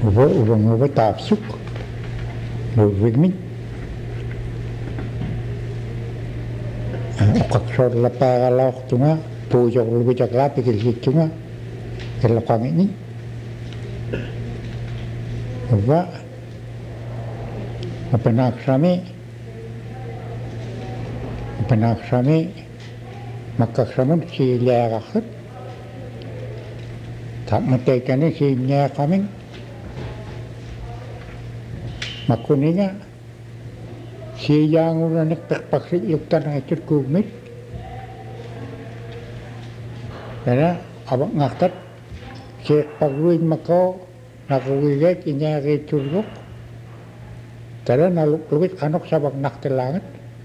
uba tapsuk wigmin okaksor la pagalaok tunga pujok lubicak lapi kilsitunga kelapang ini uba apanaksami makaksamun si liagakhat tak matekani si nyakaming makuninya si yang uranik pakpaksik yuktan ang icut kumit karena abang ngaktat si pagwin mako nakuwigay inyari curlok karena nalukluwit kanok sabang naktilangat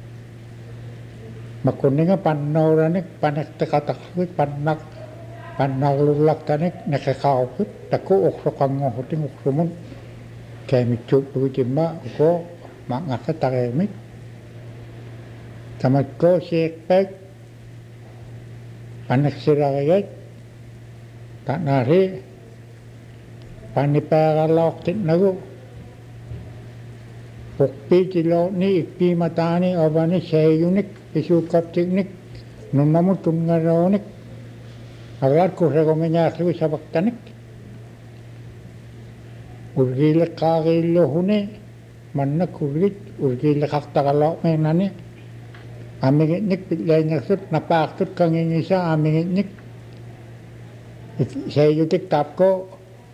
makuninya pannauranik panektekatakwit panaglulak tanik nakakaukit taku uksokang ngohuting uksumun kaya cup luwijima ko mangakit takemit tamat ko sikpek panagsiragayat tak nari panipagalawak tinago pukpi tilo ni ikpi matani obani sayunik isukap tiknik nunamut tungaronik agar ko rekomendasi sabak tanik urgila kagilo hune manna kurgit urgila kaktakalo menani amingit nik pitlanya sut napaktut kangingisa amingit nik sayutik tapko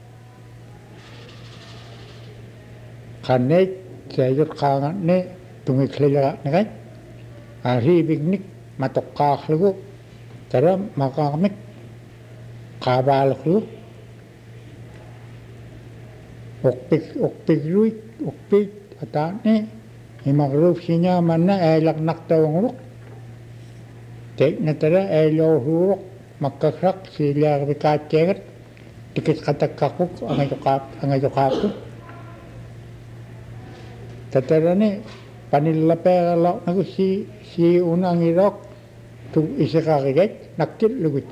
kanek sayut kangat ne tungiklila nakai ari bignik matokak lugu tara makamik kabalak lugu ukpik atane imagruf sinya mana elak naktawang ruk tek natara elo huruk makakrak sila bikacegat dikit katakakuk angay tukapuk tatara ni panilapela nagu si unang irok tu isakakigat naktil lugut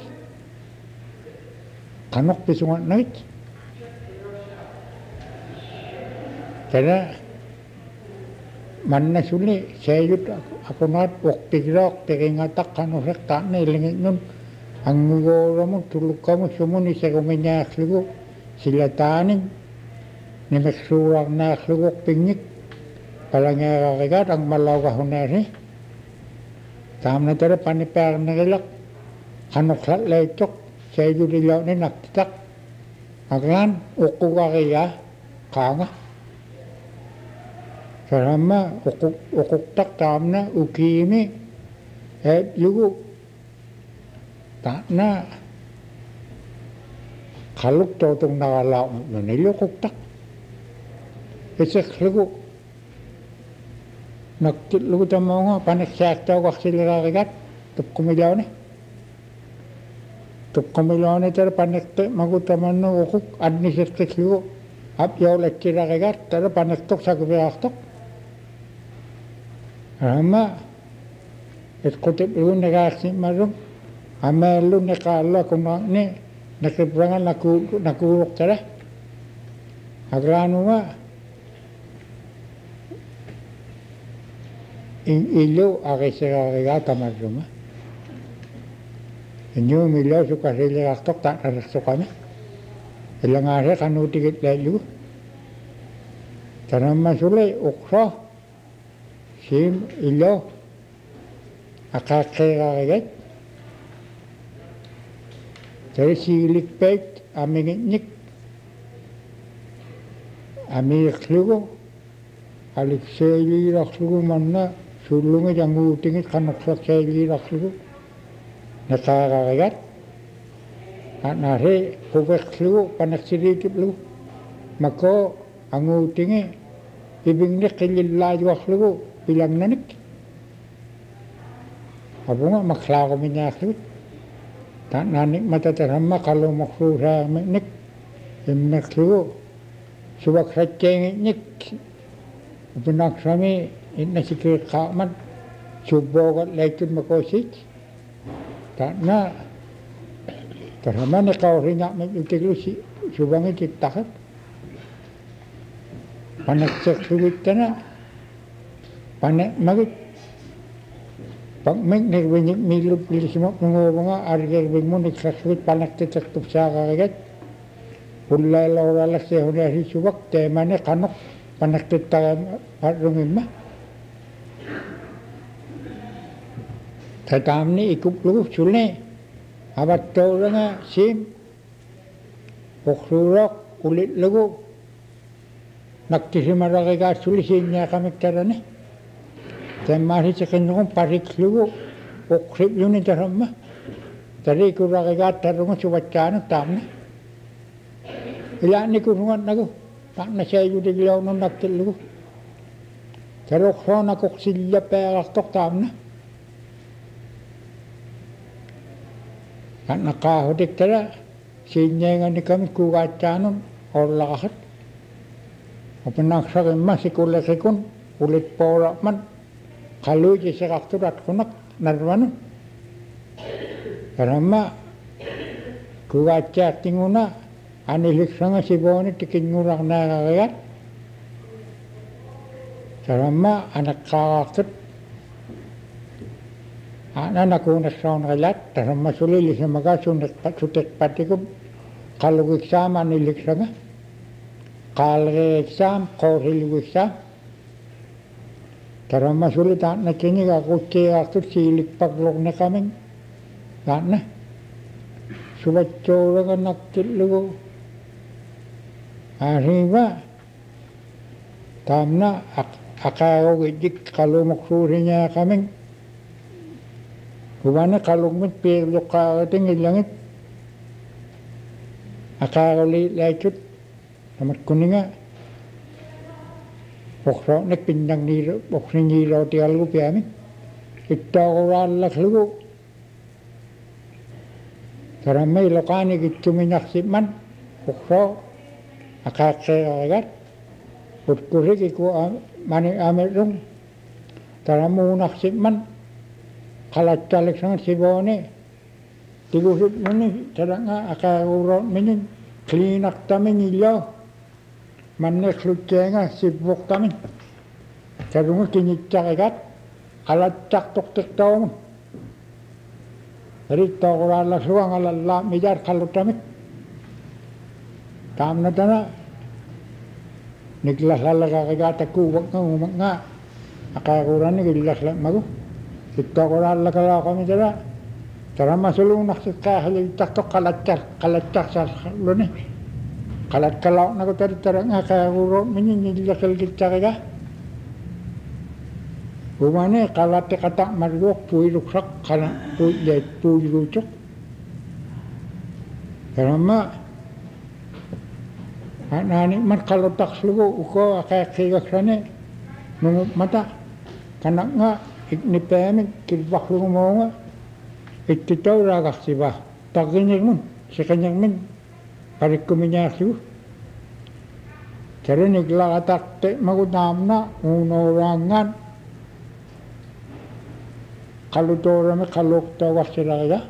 kanok pisungan nait karena mana suli sayut aku nat waktu irok teringatak kanok tak nelingit nun ang ngoromo tuluk kamu semua ni sekomenyak lugu silatanin nimek surang nak lugu pingik palangnya kakigat ang malaw kahunari tamna tara panipar nagilak kanok lat lecok sayut ilaw ni naktitak agan uku kakiya kanga sarama ukuk tak tamna ukimi lugu takna kaluk totong nakalaw nanilukuk tak isek lugu naktit lugu tamongo paniksak taw kaksilira kagat tup kumilaw ni tara panikte magutaman no ukuk adnisirtik lugu ap yaw lekira kagat tara paniktok sa kubiraktok Rama itkutip lugu nagaksin marum amelu nekala kunang ni nakibrangan nakuruk tara agrano nga ilo akisiragata maruma inyo milo sukasiligaktok tak narastok kami ilang asa kanutikit lalu tanam masulay ukso sim ilo akakiragayat dari silik pek amingit amik lugu alik seli raklugu manna sulungi yang utingit kanok seli raklugu nakakagayat nari kubek lugu panak sidikip lugu mako ang utingi ibingnik kililaju aklugu bilang nanik abo nga maklako minyaklut tak nanik matatarama kalau maksusa nik imnaklugu subak racengit nik upinaksami inasikir kaman subogat lekun makosit tak na tarama ni kau ringa magiglu si subangit itakat panaksaksugitana panek magit pagmeng nagbinyik milog pilismo nga arigay mo nagsaksugit panaktataktup sa kakagat ulay lauralas sa hunari subak temane kanok panaktatakam parungin ma tatamni ikuplugup sulne abat tawra nga sim poksurok ulit lagu naktisimarakigat sulisin niya kami tarane temari sa kanyang pariklugu okrip yun ni tarama tari kurakigat tarungan suwatsano tamna ilan ni kurungan nagu tak na siya yung diglaw nung naktilugu tarokso na koksilya peraktok tamna at nakahodik tara sinyengan ni kami kuwatsanon orlakat Apanaksakin masikulikikun ulit pora man kaluji sa kakturat kunak narwano karama kuwatsa tinguna anilik sanga siboni tikin ngurak na kakayat karama anak kakaktut ana nakunak saun kalat karama sulili sa mga sutek patikum kalugik sama anilik sanga kalge exam koril exam karama sulitan na kini kakutsi akut silik paglok na kami na subatso ka naktilugo arriba tamna akaw gidik kalumok suri niya kami kumana kalumit pero kating ilangit akaw laikut Amat kuninga pokro nek pindang niro pokro niro tialu piami itta oral laklu karamai lokani gitu minyaksiman pokro akake agat putkuri kiku mani amerung taramu naksiman kalat calik sangat sibone tigusip muni taranga akaguro minin klinak tamin ilo Manek lutsenga sibuk tamin. Kadungu kinicak ikat, alacak tok tek taum. Jadi tokora la suang ala mijar kalau tamin. Tamna tana niklas lala kakagata ku wak nga akakuran ni gilas la magu. Tokora la kalau kami tana. Tara masulung naksikah halitak tok kalacak sa luni. Kalat kalau nak tadi terang kaya urut menyanyi lakal kita kaya. Rumahnya kalat kata maruk pui ruksak kana pui jai pui rucuk. Karena anak mat kalau tak seluruh uko kaya kaya sana nunggu mata kanak nga ikni pemin kirbak lu mau nga itu tahu ragak sibah tak kenyang mun sekanyang min Parik kuminya su, jadi ni kelak atak tek magutamna unorangan, kalau orang kalau tahu wasiraya,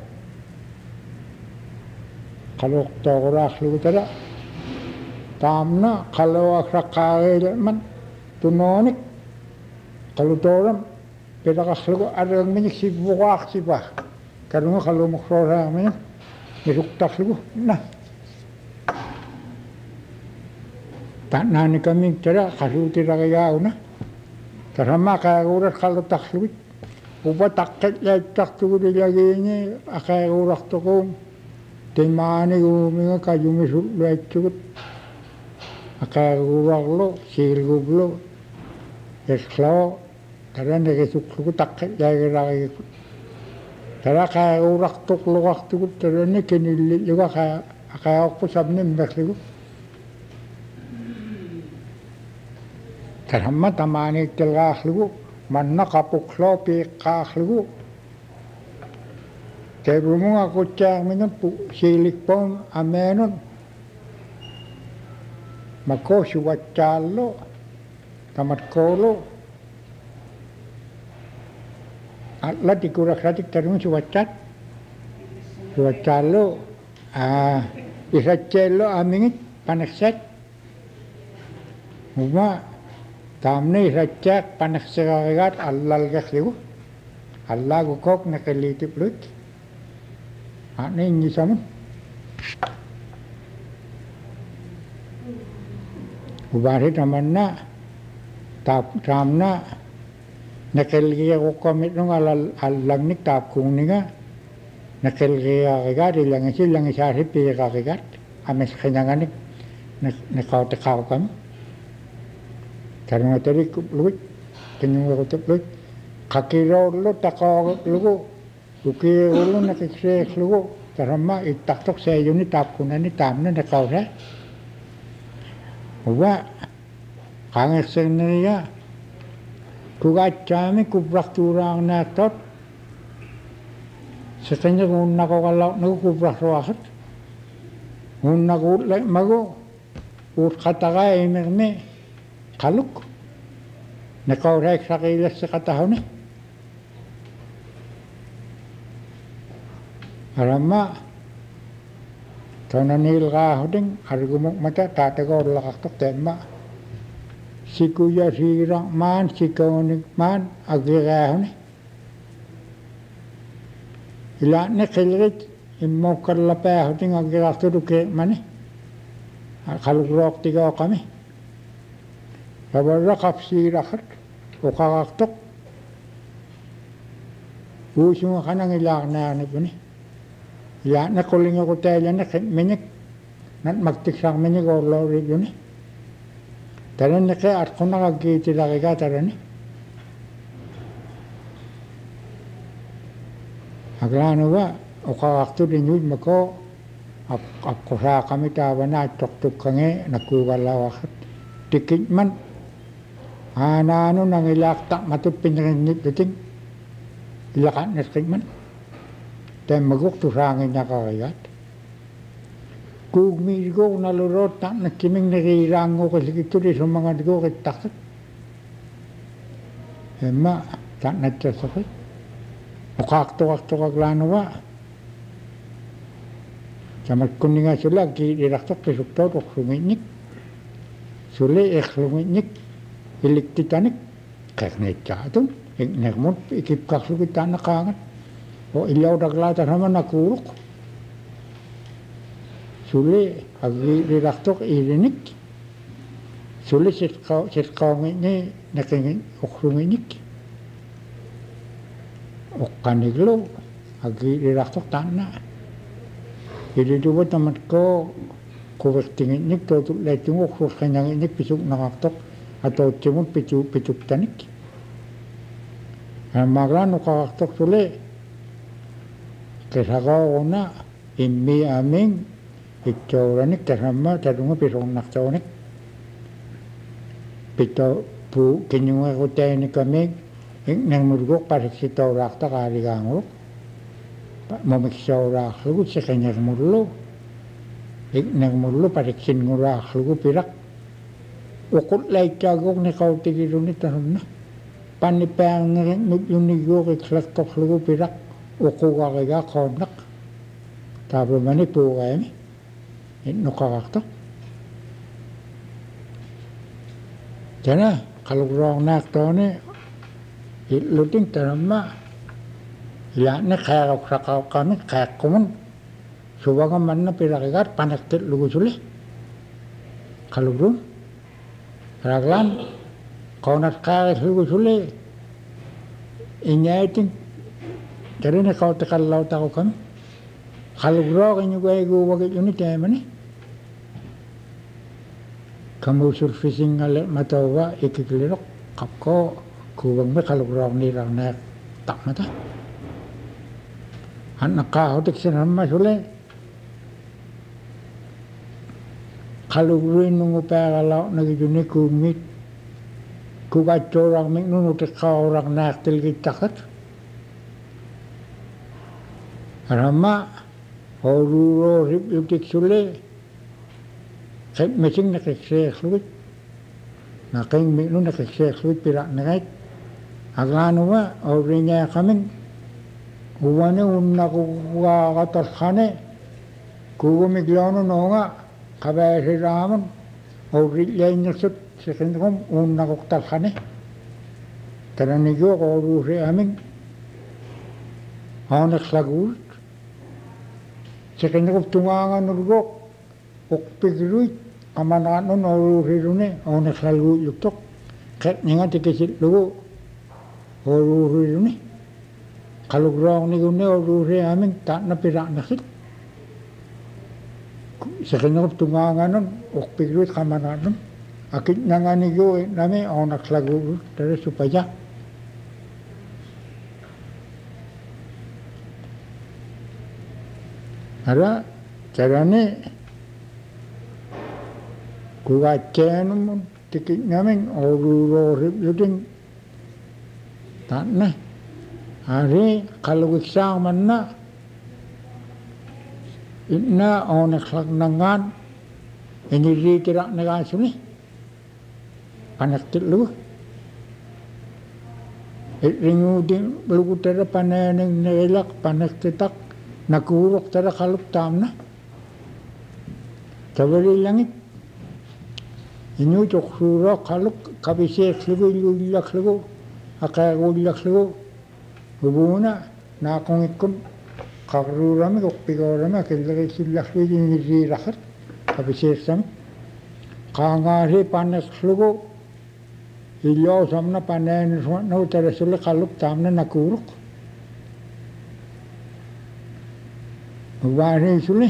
kalau tahu ras lu tera, tamna kalau akrakai man tunonik, kalau orang beda kaslu ada yang menyik sibuk sibah, karena kalau mukrora menyik nisuk tak lu, nah. Tak nani kami cara kasuti raya una, karena kaya urat kalau tak sulit, upa takket ya tak sulit lagi ini, kaya urat tokom, temani umingga kajumi sulit cukup, kaya urat lo, sirgup lo, eslo, karena nege suku takket ya raya, karena kaya urat tok lo waktu itu karena kini juga kaya aku sabne mbak Karena tamani telahlu, mana kapuklo pikahlu. Sebelum aku cek minum silik pom amenun, mako suat calo, tamat kolo. Atla dikurak ratik terus suat calo, bisa celo amingit panas set. Uma tamne rajak panak segarigat allal gasliu Allah gukok nakaliti plut ane ini samun ubari tamanna tap tamna nakalgiya gukomit nung allang nik tap kung ninga nakalgiya kagat ilang silang isari pi kagat ames kanyanganik nakaw takaw kami karena tadi luit kenyung ko luit kakiro lo takaw lugo uki ulo nakikse lugo karama itaktok sa yun tap kunan ni tamna nakaw sa uba kangeseng niya kugat kami kuprakturang natot setanya kung nakakalaw nakukuprakturakot kung nakulay mago ut kataka emirme kaluk nakawrek sa kilas sa katahon eh arama tananil kahoding argumok mata tatagor lakaktok tema si kuya sirang man si kaunik man agirahon eh ilan ne kilrit immo karlapa hoding agirahto duke man eh kalugrok tiga kami Kabarra kapsi rakat, o kakaktok. Usung ka nang ilak na ano po ni. Ilan na kuling ako tayo na menyek. Nat magtiksang menyek o lori yun eh. Taran na kaya at kung nakagiti laki ka taran eh. Aglano ba, o kakakto din yun mako. Ako sa kami tawa na tok-tok kange, nakugalawakat. Tikit man. Ano nang ilaktak matupin rin niting ilakat na stigman tayo magukto sa angin niya kakayat kung migo nalurot na kiming narirango kasi ito rin sa mga digo kitakot ema tak nagsasakit ukakto-kakto kaglano ba sa magkunin nga sila kiraktok kisuktot o suminik suli suminik Ilik titanik, kaya ngayon nagmon ikip kaksukitan na kangat. O ilaw daglata naman nakurok. Suli, agriraktok irinik. Suli sitkaw ni nakingin okruminik. O kaniglo, agriraktok tana. Ididubot naman ko, kuwektingin nik, tutulait yung okrus kanyang inik, pisok nakaktok. Atau cuma picu tanik. Maglan kakaktok suli. Kesagaw na imi aming itsuranik kasama tadunga pisong naktawanik. Pito pu kinyunga ko tayo ni kami nang murgok parik si taurak ta karigangok. Mamiksaw lugu sa kanyang murlo. Nang murlo parik singurak lugu pirak. Ukot lai kagok ni kau tigiru ni tanong na. Panipang yung nigo kay klaktok lugo pirak. Uko kakaga kaunak. Tabi mani po kaya mi. Ino kakaktok. Diyan kalugrong nakto ni. Iluting tanong ma. Ilan na kaya kakakaw kami. Kaya kuman. Suwaga man na pirakigat. Panaktit lugo suli. Kalugrong. Raglan, kau nak kaya lugu suli, inyating, jadi nak kau tekal laut aku kami, kalau berok ini gua ego wakit unit ya mana, kamu surfacing ngalek matawa ikikilirok, kapko, kubang me kalau berok ni rana tak mata, anak kau teksin ramai suli. Kalau ruin nunggu peralau nagi juni kumit, kugat orang mik nunggu tekau orang nak telgi takat. Rama, horuro rip yutik sule, kait mesing nak eksek sulit, naking mik nunggu nak eksek sulit pirak nakait. Agano wa, orinya kaming, uwane unna kuga katas kane, kuga miglano nonga. Kabaya si Ramon, o rilay niya sekinrum unnaqortarrani tananiguuqoruusi amin aanerlaguut sekinrup tungaanganurgoq uqpigruit qamanaannun oruusiluni aanerlaguutluktoq qetningatikisitlugu oruusiluni qalugraarnigunni oruusi amin taanna pira'nersit sekinrup tungaanganun uqpigruit qamanaannun akitnanganigu nami aanerlaguut tere supaya ara carane kugacceenumun tikitnamin oruurooriplutin taanna ari qalugiksaarmanna inna aanerlagnangaan iniriitira'nagaasuni panertillugu iringuutin lugutera panaaninnerilaq panertitaq nakuuruq tara qaluk taamna tavalillangit inuutoqsuuroq qaluk qaviseeqlugu illuillaqlugu aqaaguillaqlugu ubuuna naaqungikkun qarruurami uqpigoorami akilleriksillarlugu iniriiraqat qaviseeqsami qaangaasi panerlugu illoosamna panaanissuannagu tarasuli qaluk taamna nakuuruq uvaaniisuli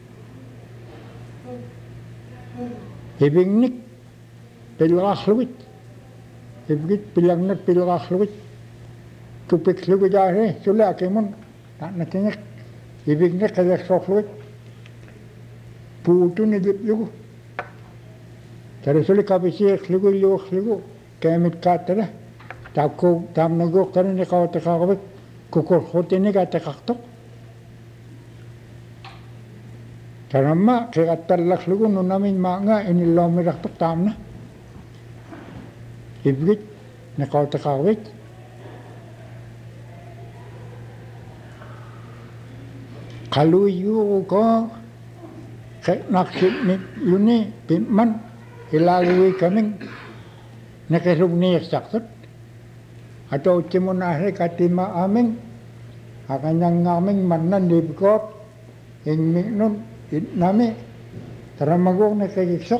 ivingnik pilqarlugit ivgit pilangnat pilqarlugit tupiklugidaasi suli akimun taannatingik ivingnik qilersorlugit puutun iliplugu tarasuli kavisiiqlugu illuuqlugu kaamitqaattara taakku taamnaguuqtara niqautiqaarvik kukurrutinik atiqartoq taramma qiqattallarlugu nunamin maanga inilloomirartoq taamna ivgit niqautiqaarvik qaluiyuuruko qe'naqsitnik yuni pimman ilaaluikamin neqisugniirsartut atouttimunaasi katima amin aqanyanngaamin mannan nipkoot ingmi'nun itnami taramaguuq neqigiksoq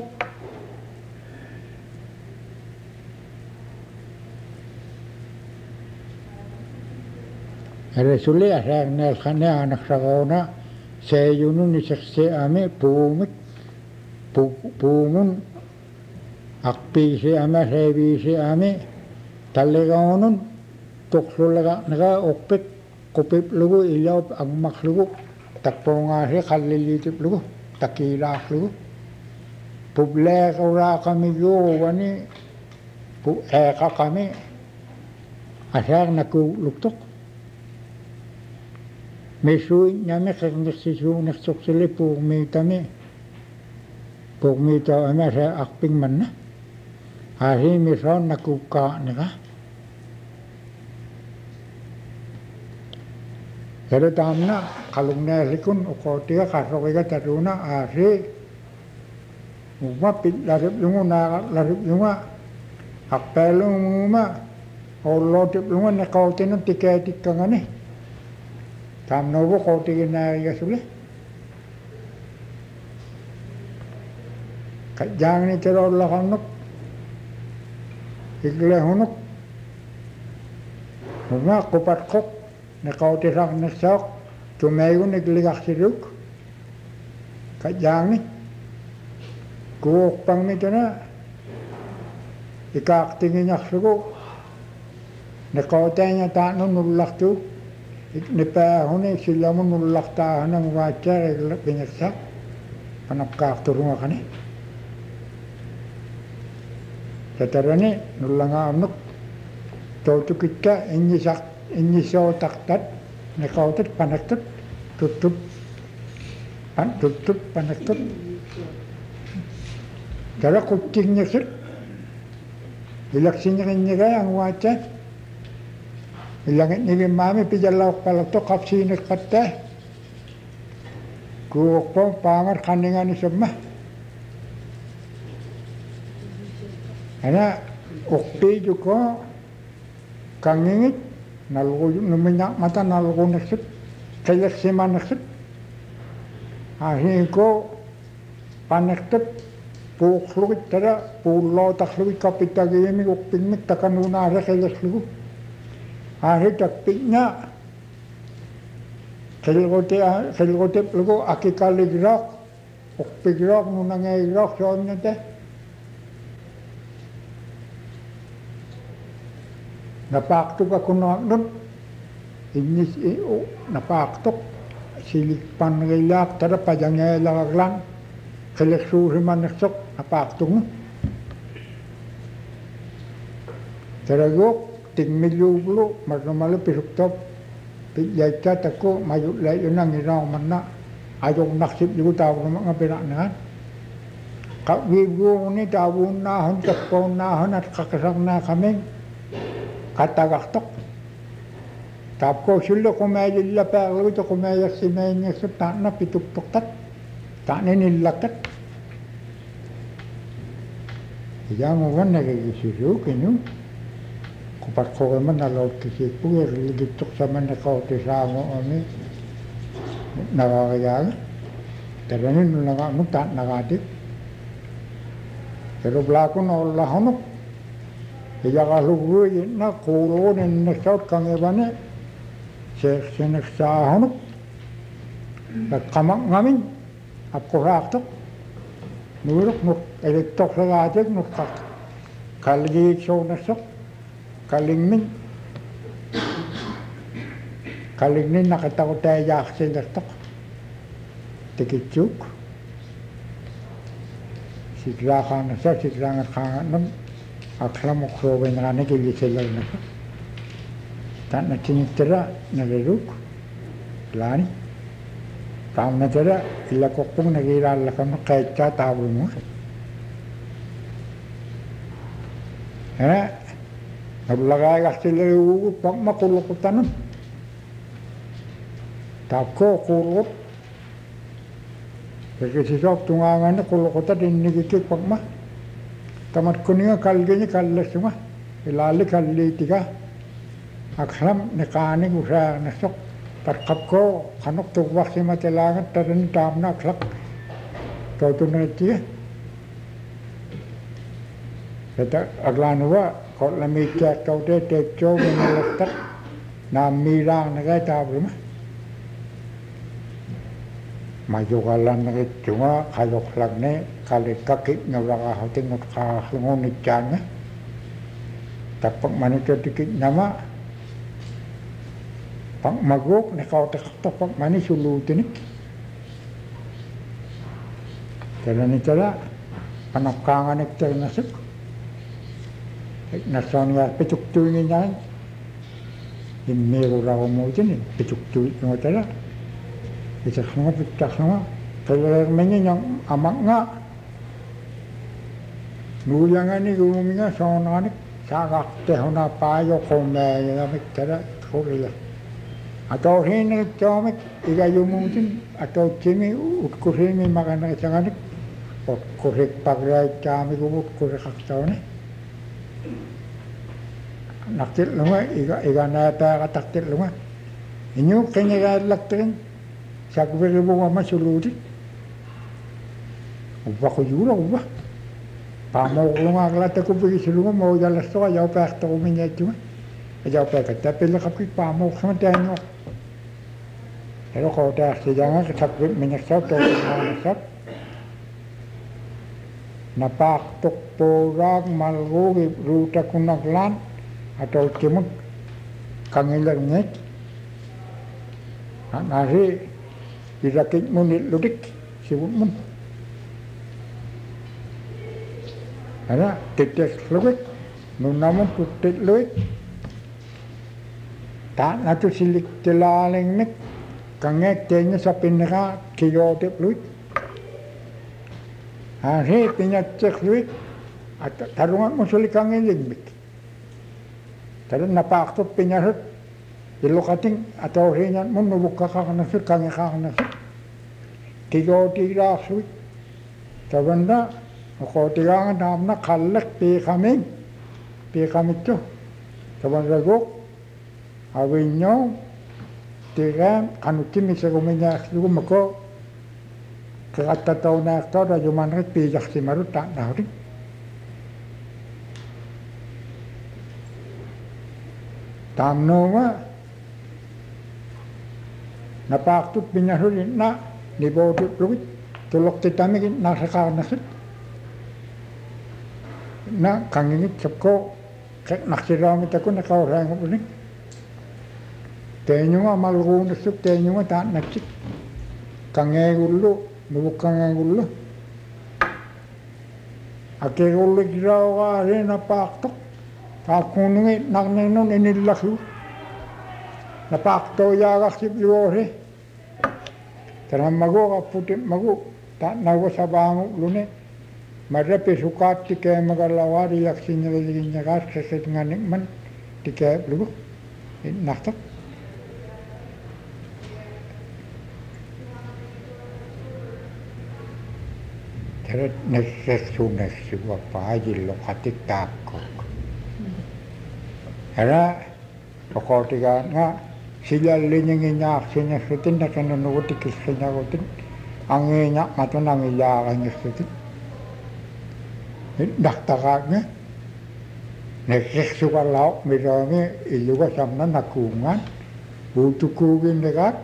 eresuli asaarneelqani aanaqsagoona seeyunun isersi'ami puumik puumun aqpiisi'ama seeviisi'ami talligaunun tuqsullega'nega uqpik qupiplugu ilaup angmaqlugu takpuungaasi qalliliitiplugu takiilaaqlugu publeequraaqamiguuvani eeqaqami asaarnakuugluktoq misuiññami qerniqsisuunersuqsili puugmiitami puugmiitoami asa aqpingmanna aasiimisoon nakuukkaa'niqa ere taamna qalugneelikun uqootiga qarroqiga taruuna aasi uma pitlariplugu naaqarlaripluga aqpeelunguma oollootipluga niqootinun tikeetikkangani taamnuugu qootiginaagigasuli qajjaangni teroollaqannuk iglehunuk uma qupatquq niqautisaqniqsaaq tumeegun igliqarsiluk qajjaangni kuuqpangmituna ikaaqtigiñarlugu niqautaña taanu nullartuuk nipaahuni sillamun nullartaahanang vaatsaa igliqpiñersaaq panapkaarturungaqani tatarani nullangaarnuk tootukikka innisootartat niqautat panertut tuttup panertut tara quttignersut ilaksinerinnigaa angvaatsaat ilangitnigimmaami pijallauqqalatto qapsiiniqqattaa kuuqpon paangat qanninganisamma Ana ukti juga kangingit nalgo numinyak mata nalgo naksut kayak sema naksut ahin ko panektep pukluit tada pulau takluit kapita gini ukting mik takanuna ada kayak lu ahin takpinya kelgote lugo akikali gerak ukti gerak nunangai gerak soalnya teh napaktok ako nun inis napaktok silik pangailak tada pajangay lagaglan keleksuri manaksok napaktok mo taragok tingmilyublo marnamalo pisuktop pilyayta tako mayulay yun ang iraw man na ayong naksip yung tawag ng mga pinanahan kawigo ni tawon nahon kapon nahon at kakasang na kami katagaktok tapko sila kumayilla paglaw ito kumayak si Maynya sa tana pitupuktat tana nilakat iya mo ba nagigisirukin yun kupat ko naman nalaot kasi po ligitok sa man nakautisama kami nakakayaga taranin nung nakatik pero blako na ulahonok iya kalugoy na kulo ni naksot kang ibane sinaksahanok kamak ngamin apkuraktok nurok nuk elektok sa gatik nuk kaligit so naksok kalingmin kalingmin nakatakot tayo yak sinaktok tikitsuk sikla ka naksok sikla nga kangan aklam okrobe na nagili sila na sa tan na tinitira nagaruk lani tam na tira ila kokpong nagilala ka no kahit ka tawag mo naglagay ka sila yung pag makulukutan nun tapko kulukot kasi sisok tungangan na kulukutan din nagikik pag ma tamat ko niya kalganya kallas mo ilali kaliti ka akram nakaani ko sa nasok patkap ko kanok tuwak si matilangan tarin tam na aklak toto na itiya kata aglano ba kau lamikya kau te tekcho minalaktak na mirang na kaya tabi mo majugalan na kitsunga kayok lang ne kalikakit na wakahating at kahangunit dyan nga tapag manito dikit nama pag magok na kautakapag manisulutin kaya nitala panapkangan iktar nasip nasan nga pituktuin niya yung mero raw mo dyan pituktuin mo tala itak sama kaya menye yang amak nga nulangan ni guminga sonanik sagak tehona payo kome ya mitara korila atau hin tomik iga yumutin atau kimi utkusimi makana sanganik utkusik pagrai kami gumut kusik aktaune naktil lunga iga nata kataktil lunga inyo kanya galaktin sakbere bunga masuludi ubah ko jura ubah pamau lunga glata ko pergi selunga mau jalan soa jauh pak to minya cuma jauh pak tapi lah kapit pamau sama tanya kalau kau dah sejangan sakbere minyak soa to mana sat napak tok porang malgogi ruta kunaklan atau cemut kangilernya nasi dirakit munit ludik sibuk mun ada tetes ludik nunamun tutet ludik tak natu silik telaling nik kangek tenya sa pinaka kiyotep ludik hari pinyacek ludik at tarungan mo sulik kangilig bik tarun napakto pinyarot ilokating atau ringan mo nubuka ka nasir kange ka nasir tiga suit tabanda okotigaan naamna kallak piikamittu tavanraguk avinyo tigaan kanutimisaguminyaaklugu mako kaqattataunaaqtoora jumanrit piijarsimarut taanaurit taamnuunga napaaqtut pinnasulitna nivootutlugut tulortitamigit narsaqaarnasut na kangingit sapko naksiraamitakun naqauraangupunik teeñunga malguunassuk teeñunga taannatsit kangeegullu nuvukkangeegullu akeegullu kiraugaari napaaqtoq taakkuunungi narninnun inillarlu napaaqtoiyaagarsip juori tarammagu qapputimmagu taannauga sabaangulluni marrapi sukaatti keemagallawaari yaksinñavaligiññagaat qeqitnganikman tikeeplugu innartoq tarat nerreksunersuga paajillo qatiktaakkoq ara oqootigaanga silalliñingiñaaqsiñersutin naqanunugutikisqiñagutin angiiñaqmatunangillaaqangersutin naqtaqaaqnga nerreksugalauq miroongi illuga samna nakuungaan uutukuuginnegaat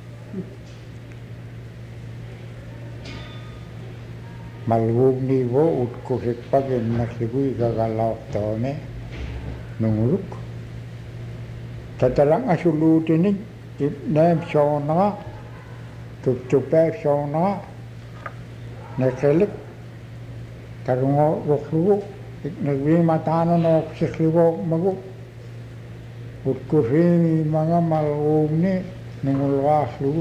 malguugniivo utkusippaginnersigu igagalauqtoone nunguruk tataranga suluutinik neem soonaga tuptupeek soonaga neqelik tarungo ruqlugu iknagviimataanonooqsiqlugoogmagu utkusiimimanga malguugni nungulgaaqlugu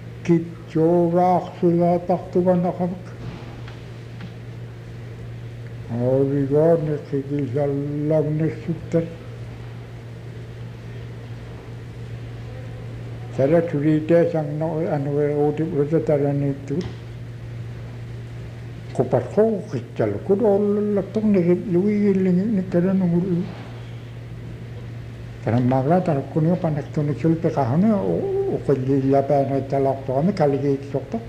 kitsuuraaqsilaataqtuganaqavik oorigoorni qigisallagnissutter tara turiiteesangno anueruutiprutataraниittugут qupatqoqitsalukut ollallaktornigipluigillinginikkaranungullu tarammaagla tarukkuniga panaktuniksulpeqahuni uqillillapaanaittalaqtoqami kaligiitsortoq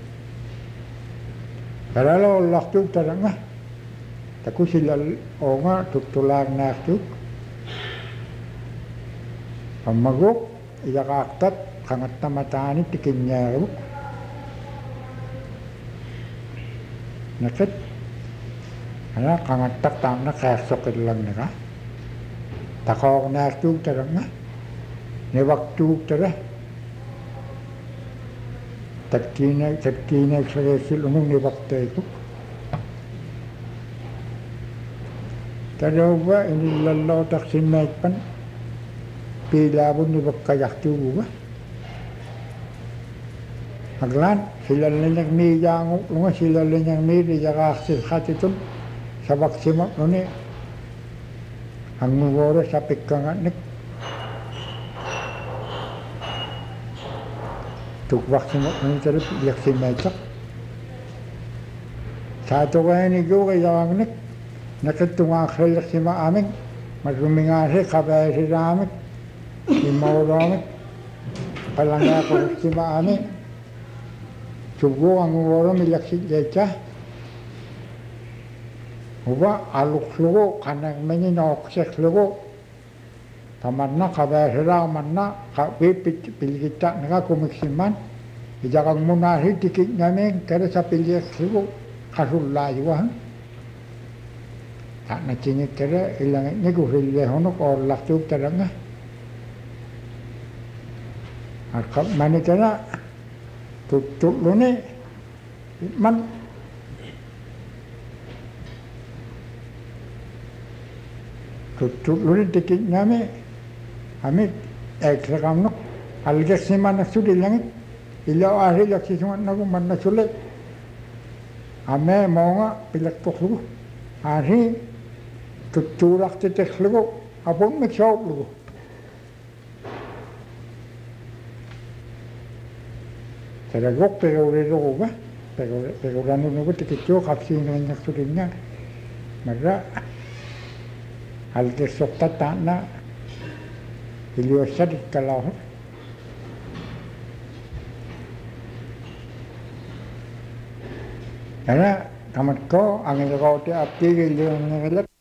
tarala ollartuuk taranga takusilal oonga tuttulaarnaartuuk ammaguq iyaqaaqtat qangattamataani tikinñaaruvuk naqit ana qangattaq taamna qaarsoqillannaga taqoornaartuuk taranga nivaktuuk tara tatkiineeksageessil unung nivakteetuk taruuga inillallootarsimmaikpan piilaavun nivakkajaqtuuguga aglaan silalliñarmiiyaanguqlunga silalliñarmiiliyaqaarsilqatitun savaksimaqluni angugoora sapikkangatnik tukvaqsimaqluni tarip iaqsimmaitaq saatogaaniguga yaangnik naqittungaaqsallaqsima'amik marrumingaasi qapaasiraamik imauroamik qalangaaqoruksima'ami suguangugoorumilaqsilleeca uva aluqlugu qanarmiñinooqsiqlugu tamanna qapaasiraamanna viippilgitta'naga kumiksimman ijaqangmunaasi tikiññamiin karasapilliiqlugu qasullaayugahan ta'natsingikkara ilangitnikusilliahunuk oorlartuuk taranga manitana tuttulluni man tuttulluni tikiññami amit eeksaqamnuk algersimanaksut ilangit ilaaasilaksisuannagu mannasule ame moonga pilaktoqlugu aasi tuttuuraqtiteqlugu apunmiksooplugu taragoqpegauriruguga pero ranu nuku tikityo kapsi nanya sulinya mara hal sokta tanah iliosad kalau karena tamat ko angin kau tiap tiga yang ngelak